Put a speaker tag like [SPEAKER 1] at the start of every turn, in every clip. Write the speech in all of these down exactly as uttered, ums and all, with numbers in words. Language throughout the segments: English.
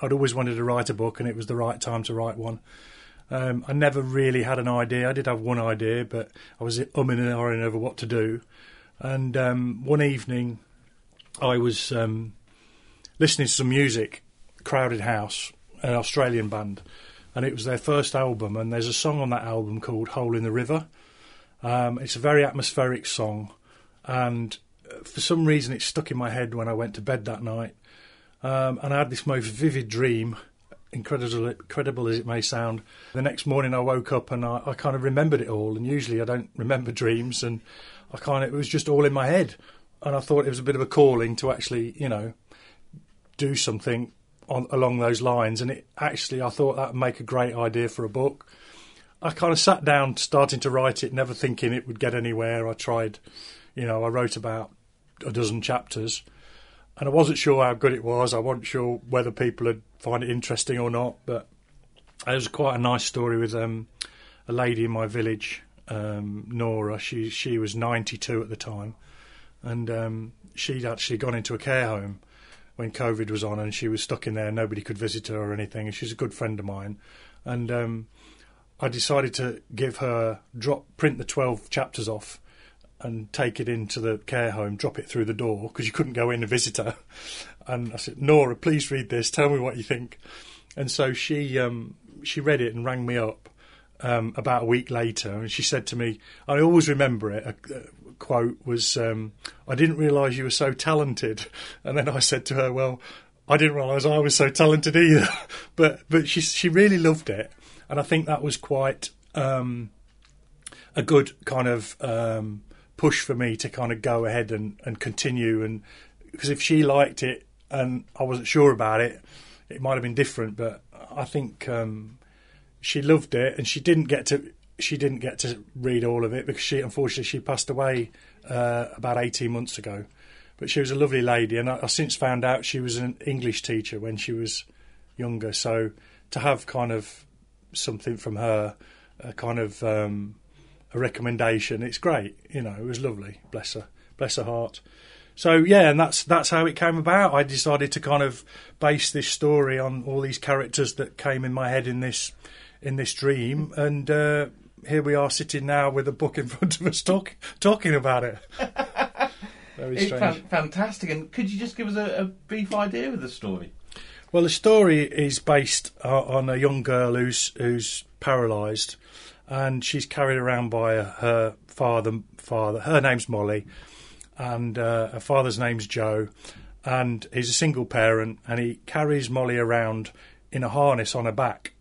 [SPEAKER 1] I'd always wanted to write a book, and it was the right time to write one. Um, I never really had an idea. I did have one idea, but I was umming and ahhing over what to do. And um, one evening, I was um, listening to some music, Crowded House, an Australian band, and it was their first album, and there's a song on that album called Hole in the River. Um, it's a very atmospheric song, and for some reason it stuck in my head when I went to bed that night. Um, and I had this most vivid dream, incredible, incredible as it may sound. The next morning I woke up and I, I kind of remembered it all, and usually I don't remember dreams, and I kind of, it was just all in my head. And I thought it was a bit of a calling to actually, you know, do something on, along those lines. And it actually, I thought that would make a great idea for a book. I kind of sat down starting to write it, never thinking it would get anywhere. I tried, you know, I wrote about a dozen chapters, and I wasn't sure how good it was. I wasn't sure whether people would find it interesting or not, but it was quite a nice story with um, a lady in my village, um, Nora. She she was ninety-two at the time, and um, she'd actually gone into a care home when COVID was on, and she was stuck in there. Nobody could visit her or anything, and she's a good friend of mine. And um, I decided to give her, drop, print the twelve chapters off and take it into the care home, drop it through the door, because you couldn't go in and visit her. And I said, Nora, please read this, tell me what you think. And so she um, she read it and rang me up um, about a week later, and she said to me, I always remember it, a, a quote was, um, I didn't realise you were so talented. And then I said to her, well, I didn't realise I was so talented either. but but she she really loved it. And I think that was quite um, a good kind of um, push for me to kind of go ahead and, and continue. And because if she liked it and I wasn't sure about it, it might have been different. But I think um, she loved it, and she didn't get to she didn't get to read all of it because she unfortunately she passed away uh, about eighteen months ago. But she was a lovely lady, and I, I since found out she was an English teacher when she was younger. So to have kind of something from her, a kind of um, a recommendation, it's great. You know, it was lovely. Bless her, bless her heart. So yeah, and that's that's how it came about. I decided to kind of base this story on all these characters that came in my head in this in this dream, and uh, here we are sitting now with a book in front of us talk, talking about it. Very
[SPEAKER 2] it's
[SPEAKER 1] strange.
[SPEAKER 2] Fan- fantastic. And could you just give us a, a brief idea of the story?
[SPEAKER 1] Well, the story is based uh, on a young girl who's who's paralysed, and she's carried around by her father. Father, her name's Molly, and uh, her father's name's Joe, and he's a single parent, and he carries Molly around in a harness on her back,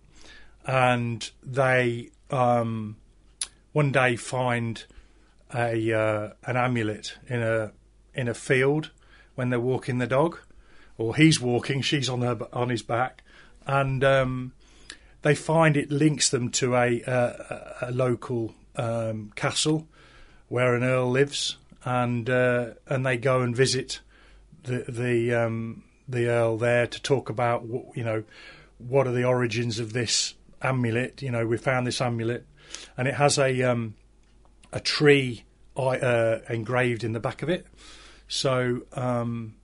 [SPEAKER 1] and they um, one day find a uh, an amulet in a in a field when they're walking the dog. Or he's walking, she's on her on his back, and um, they find it links them to a, a, a local um, castle where an earl lives, and uh, and they go and visit the the um, the earl there to talk about you know what are the origins of this amulet. You know, we found this amulet, and it has a um, a tree uh, engraved in the back of it. So. Um,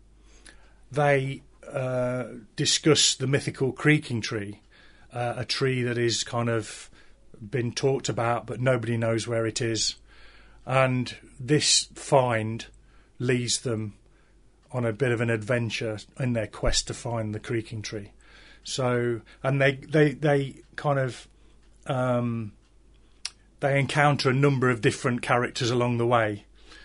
[SPEAKER 1] They uh, discuss the mythical creaking tree, uh, a tree that is kind of been talked about, but nobody knows where it is. And this find leads them on a bit of an adventure in their quest to find the creaking tree. So, and they they they kind of um, they encounter a number of different characters along the way,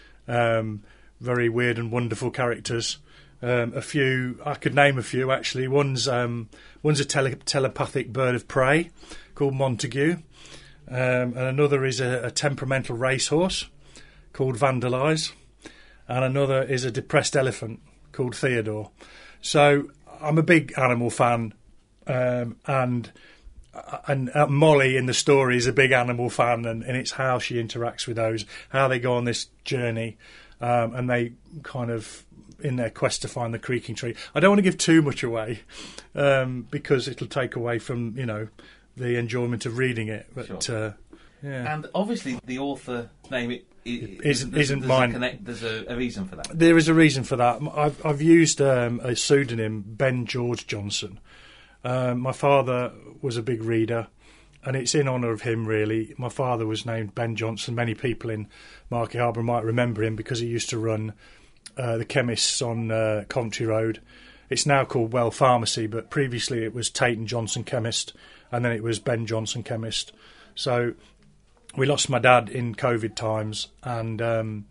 [SPEAKER 1] um, very weird and wonderful characters. Um, a few, I could name a few actually. One's um, one's a tele- telepathic bird of prey called Montague, um, and another is a, a temperamental racehorse called Vandalise, and another is a depressed elephant called Theodore. So I'm a big animal fan, um, and and uh, Molly in the story is a big animal fan, and, and it's how she interacts with those, how they go on this journey, um, and they kind of. In their quest to find the creaking tree. I don't want to give too much away um, because it'll take away from, you know, the enjoyment of reading it. But
[SPEAKER 2] sure.
[SPEAKER 1] uh, yeah.
[SPEAKER 2] And obviously the author name it, it
[SPEAKER 1] isn't,
[SPEAKER 2] there's,
[SPEAKER 1] isn't
[SPEAKER 2] there's
[SPEAKER 1] mine.
[SPEAKER 2] A connect, there's a, a reason for that.
[SPEAKER 1] There is a reason for that. I've, I've used um, a pseudonym, Ben George Johnson, Um, my father was a big reader, and it's in honour of him, really. My father was named Ben Johnson. Many people in Market Harbour might remember him because he used to run uh, the chemists on uh, Coventry Road. It's now called Well Pharmacy, but previously it was Tate and Johnson Chemist, and then it was Ben Johnson Chemist. So we lost my dad in COVID times, and um,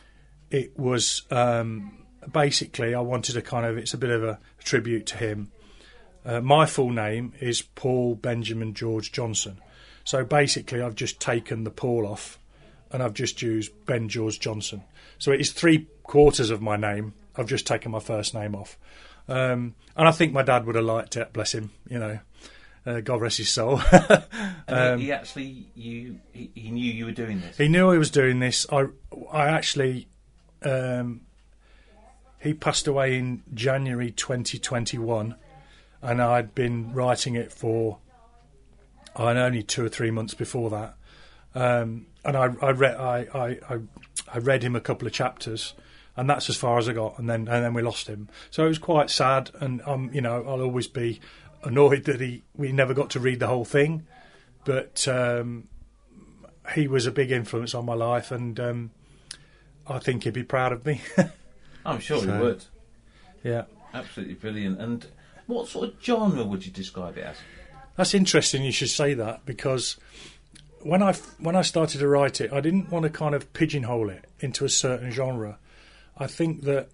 [SPEAKER 1] it was um, basically I wanted to kind of, it's a bit of a tribute to him. Uh, my full name is Paul Benjamin George Johnson. So basically I've just taken the Paul off and I've just used Ben George Johnson. So it is three quarters of my name. I've just taken my first name off. Um, and I think my dad would have liked it, bless him, you know. Uh, God rest his soul.
[SPEAKER 2] um, he, he actually, you, he, he knew you were doing this.
[SPEAKER 1] He knew I was doing this. I, I actually, um, he passed away in January twenty twenty-one, and I'd been writing it for, I uh, only two or three months before that. Um, and I, I read, I, I, I, I read him a couple of chapters, and that's as far as I got. And then, and then we lost him. So it was quite sad, and um, you know, I'll always be annoyed that he we never got to read the whole thing, but um, he was a big influence on my life, and um, I think he'd be proud of me.
[SPEAKER 2] I'm sure
[SPEAKER 1] so,
[SPEAKER 2] he would.
[SPEAKER 1] Yeah,
[SPEAKER 2] absolutely brilliant. And what sort of genre would you describe it as?
[SPEAKER 1] That's interesting you should say that, because when I when I started to write it, I didn't want to kind of pigeonhole it into a certain genre. I think that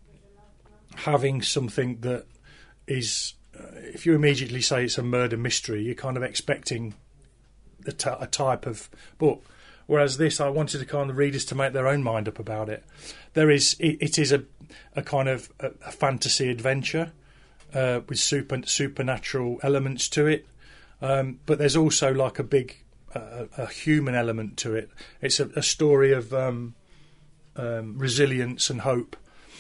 [SPEAKER 1] having something that is, if you immediately say it's a murder mystery, you're kind of expecting a, t- a type of book. Whereas this, I wanted the kind of readers to make their own mind up about it. There is, it, it is a, a kind of a, a fantasy adventure uh, with super, supernatural elements to it, um, but there's also like a big, uh, a human element to it. It's a, a story of um, um, resilience and hope.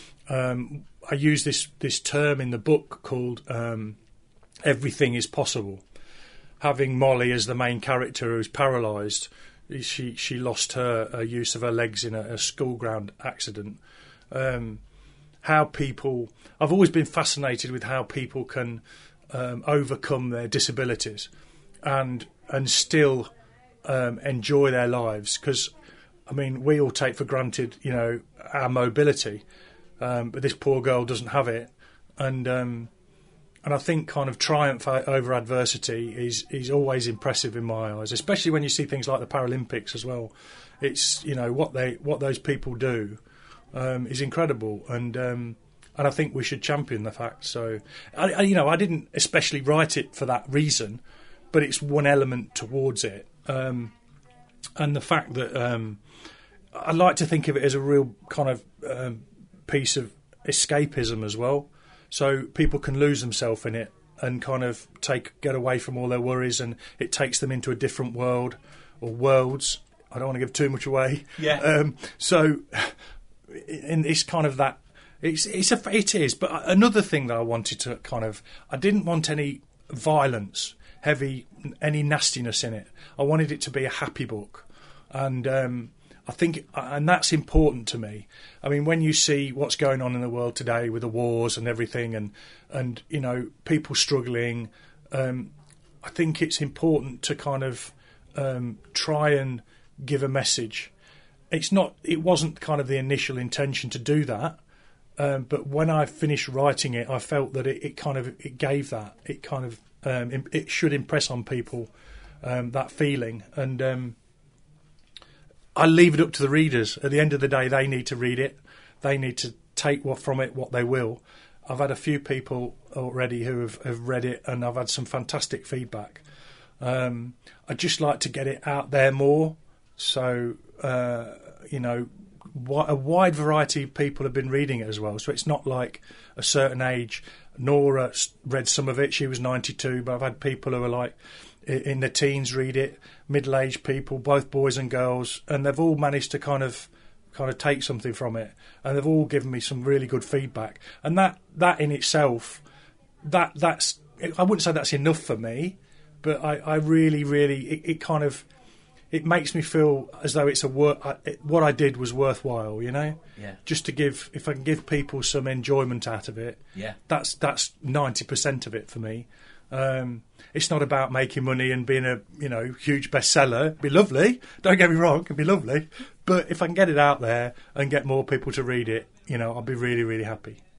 [SPEAKER 1] Um, I use this, this term in the book called um, everything is possible. Having Molly as the main character who's paralysed, she she lost her uh, use of her legs in a, a school ground accident. Um, how people... I've always been fascinated with how people can um, overcome their disabilities and and still um, enjoy their lives. Because, I mean, we all take for granted, you know, our mobility. Um, but this poor girl doesn't have it, and um, and I think kind of triumph over adversity is is always impressive in my eyes, especially when you see things like the Paralympics as well. It's, you know, what they what those people do um, is incredible, and um, and I think we should champion the fact. So, I, I, you know, I didn't especially write it for that reason, but it's one element towards it, um, and the fact that um, I like to think of it as a real kind of um, piece of escapism as well, so people can lose themselves in it and kind of take get away from all their worries, and it takes them into a different world or worlds. I don't want to give too much away.
[SPEAKER 2] Yeah.
[SPEAKER 1] Um, so, in it's kind of that, it's it's a it is. But another thing that I wanted to kind of, I didn't want any violence, heavy, any nastiness in it. I wanted it to be a happy book, and. Um, I think, and that's important to me. I mean, when you see what's going on in the world today with the wars and everything, and and you know, people struggling, um, I think it's important to kind of um, try and give a message. It's not, it wasn't kind of the initial intention to do that, um, but when I finished writing it, I felt that it, it kind of it gave that. It kind of um, it should impress on people um, that feeling, and. Um, I leave it up to the readers. At the end of the day, they need to read it. They need to take what from it what they will. I've had a few people already who have, have read it, and I've had some fantastic feedback. Um, I'd just like to get it out there more. So, uh, you know, a wide variety of people have been reading it as well. So it's not like a certain age. Nora read some of it. She was ninety-two, but I've had people who are like in their teens read it, middle-aged people, both boys and girls, and they've all managed to kind of kind of take something from it, and they've all given me some really good feedback. And that that in itself, that that's I wouldn't say that's enough for me, but I, I really, really, it, it kind of it makes me feel as though it's a work. It, what I did was worthwhile, you know.
[SPEAKER 2] Yeah.
[SPEAKER 1] Just to give, if I can give people some enjoyment out of it,
[SPEAKER 2] yeah,
[SPEAKER 1] that's that's ninety percent of it for me. Um, it's not about making money and being a you know huge bestseller. It'd be lovely. Don't get me wrong, it'd be lovely. But if I can get it out there and get more people to read it, you know, I'll be really, really happy.